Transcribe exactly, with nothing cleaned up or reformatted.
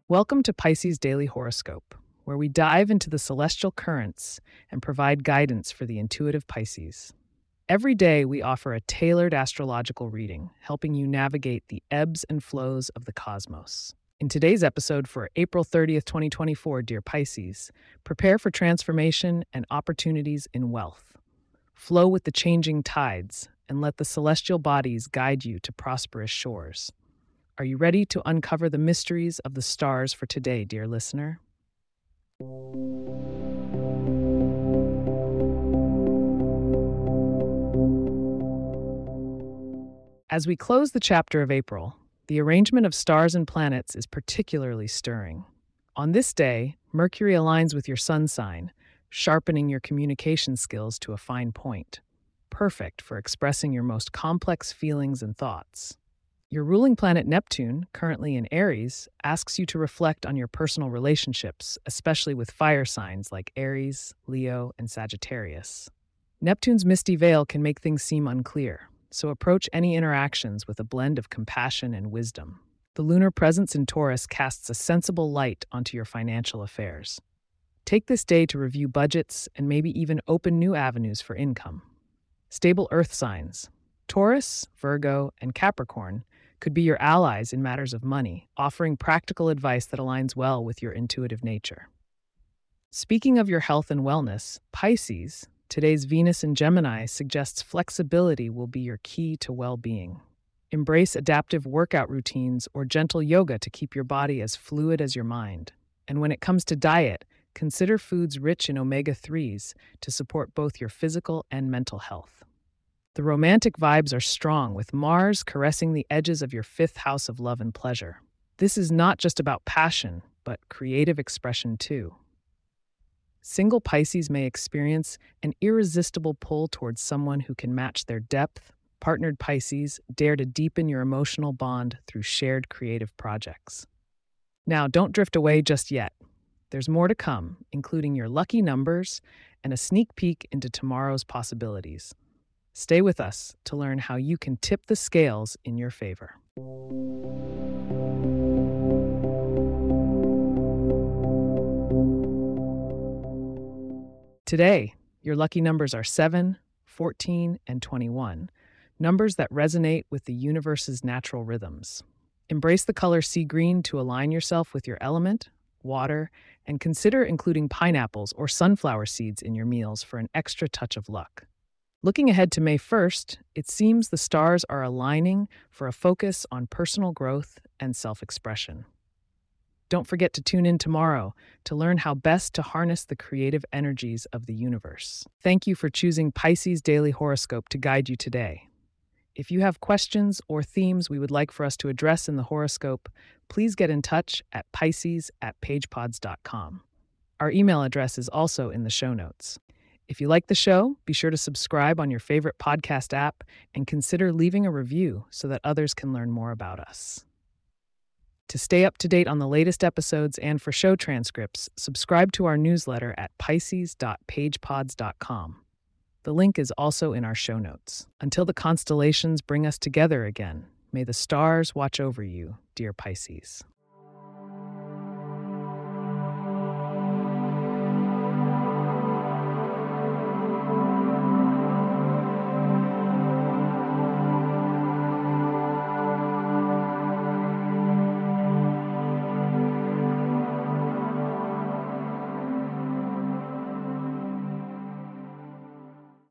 Welcome to Pisces Daily Horoscope, where we dive into the celestial currents and provide guidance for the intuitive Pisces. Every day, we offer a tailored astrological reading, helping you navigate the ebbs and flows of the cosmos. In today's episode for April thirtieth, twenty twenty-four, dear Pisces, prepare for transformation and opportunities in wealth. Flow with the changing tides and let the celestial bodies guide you to prosperous shores. Are you ready to uncover the mysteries of the stars for today, dear listener? As we close the chapter of April, the arrangement of stars and planets is particularly stirring. On this day, Mercury aligns with your sun sign, sharpening your communication skills to a fine point, perfect for expressing your most complex feelings and thoughts. Your ruling planet Neptune, currently in Aries, asks you to reflect on your personal relationships, especially with fire signs like Aries, Leo, and Sagittarius. Neptune's misty veil can make things seem unclear, so approach any interactions with a blend of compassion and wisdom. The lunar presence in Taurus casts a sensible light onto your financial affairs. Take this day to review budgets and maybe even open new avenues for income. Stable earth signs, Taurus, Virgo, and Capricorn, could be your allies in matters of money, offering practical advice that aligns well with your intuitive nature. Speaking of your health and wellness, Pisces, today's Venus in Gemini suggests flexibility will be your key to well-being. Embrace adaptive workout routines or gentle yoga to keep your body as fluid as your mind. And when it comes to diet, consider foods rich in omega threes to support both your physical and mental health. The romantic vibes are strong, with Mars caressing the edges of your fifth house of love and pleasure. This is not just about passion, but creative expression too. Single Pisces may experience an irresistible pull towards someone who can match their depth. Partnered Pisces, dare to deepen your emotional bond through shared creative projects. Now, don't drift away just yet. There's more to come, including your lucky numbers and a sneak peek into tomorrow's possibilities. Stay with us to learn how you can tip the scales in your favor. Today, your lucky numbers are seven, fourteen, and twenty-one, numbers that resonate with the universe's natural rhythms. Embrace the color sea green to align yourself with your element, water, and consider including pineapples or sunflower seeds in your meals for an extra touch of luck. Looking ahead to May first, it seems the stars are aligning for a focus on personal growth and self-expression. Don't forget to tune in tomorrow to learn how best to harness the creative energies of the universe. Thank you for choosing Pisces Daily Horoscope to guide you today. If you have questions or themes we would like for us to address in the horoscope, please get in touch at pisces at pagepods dot com. Our email address is also in the show notes. If you like the show, be sure to subscribe on your favorite podcast app and consider leaving a review so that others can learn more about us. To stay up to date on the latest episodes and for show transcripts, subscribe to our newsletter at pisces dot pagepods dot com. The link is also in our show notes. Until the constellations bring us together again, may the stars watch over you, dear Pisces.